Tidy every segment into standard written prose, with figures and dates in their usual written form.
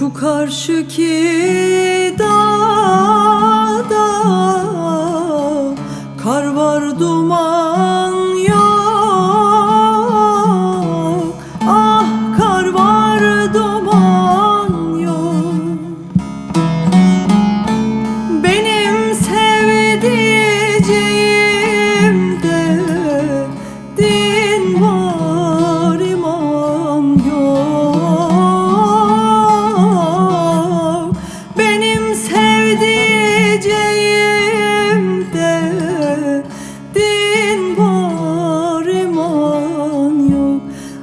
Şu karşıki dağda kar var, duman yok. Ah, kar var, duman yok. Benim sevdiceğim de din var, iman yok. Benim sevdiceğim de din var, iman yok.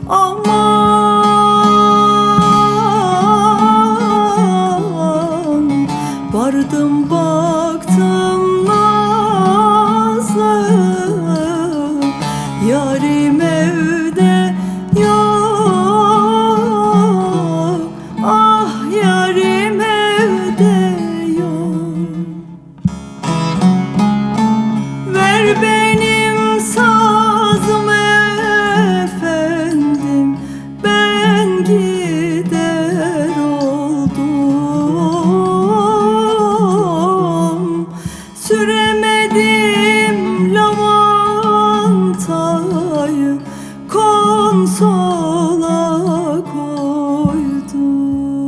Aman, vardım baktım nazlı, yarim evde yok. Ah, yarim evde yok. Ver benim sazımı efendim, ben gider oldum. Süremedim lavantayı, konsola koydum.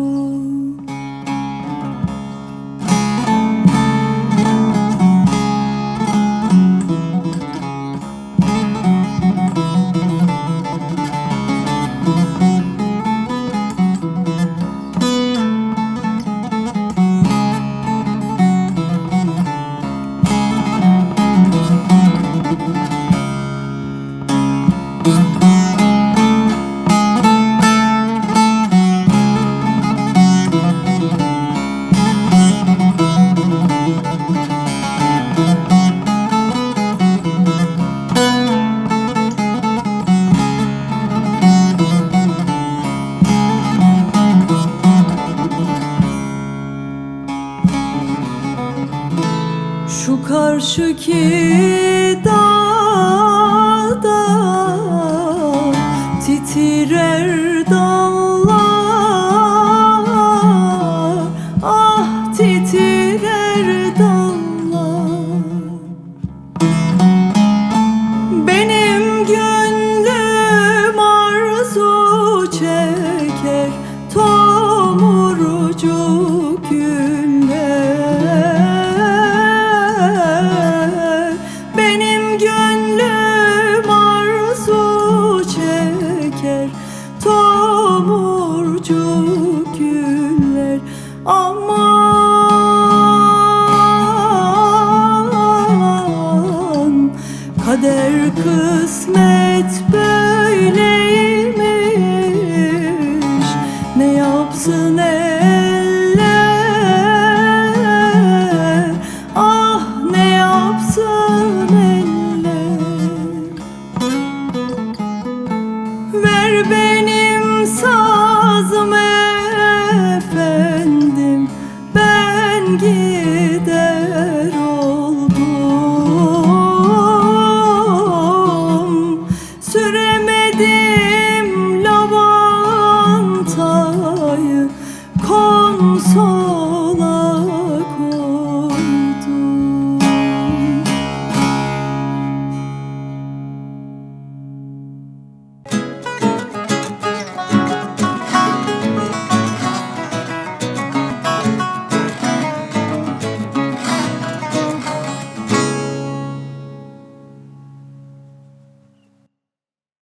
Şu karşıki dağda titrer dallar. Ah, titrer dallar. Benim gönlüm arzu çeker tomurcuk güller. Benim gönlüm arzu çeker tomurcuk güller. Aman, kader kısmet